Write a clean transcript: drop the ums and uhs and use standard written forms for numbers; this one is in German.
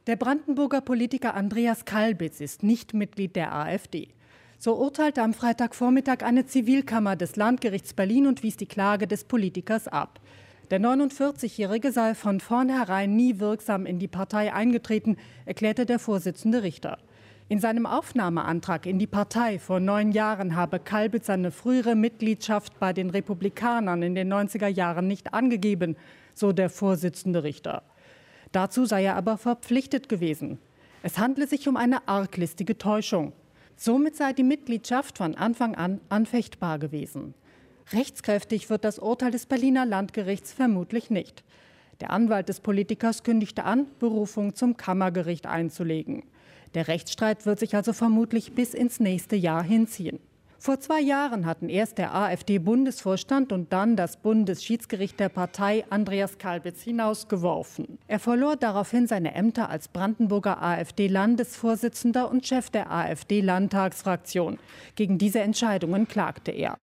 Der Brandenburger Politiker Andreas Kalbitz ist nicht Mitglied der AfD. So urteilte am Freitagvormittag eine Zivilkammer des Landgerichts Berlin und wies die Klage des Politikers ab. Der 49-Jährige sei von vornherein nie wirksam in die Partei eingetreten, erklärte der Vorsitzende Richter. In seinem Aufnahmeantrag in die Partei vor 9 Jahren habe Kalbitz seine frühere Mitgliedschaft bei den Republikanern in den 90er Jahren nicht angegeben, so der Vorsitzende Richter. Dazu sei er aber verpflichtet gewesen. Es handle sich um eine arglistige Täuschung. Somit sei die Mitgliedschaft von Anfang an anfechtbar gewesen. Rechtskräftig wird das Urteil des Berliner Landgerichts vermutlich nicht. Der Anwalt des Politikers kündigte an, Berufung zum Kammergericht einzulegen. Der Rechtsstreit wird sich also vermutlich bis ins nächste Jahr hinziehen. Vor 2 Jahren hatten erst der AfD-Bundesvorstand und dann das Bundesschiedsgericht der Partei Andreas Kalbitz hinausgeworfen. Er verlor daraufhin seine Ämter als Brandenburger AfD-Landesvorsitzender und Chef der AfD-Landtagsfraktion. Gegen diese Entscheidungen klagte er.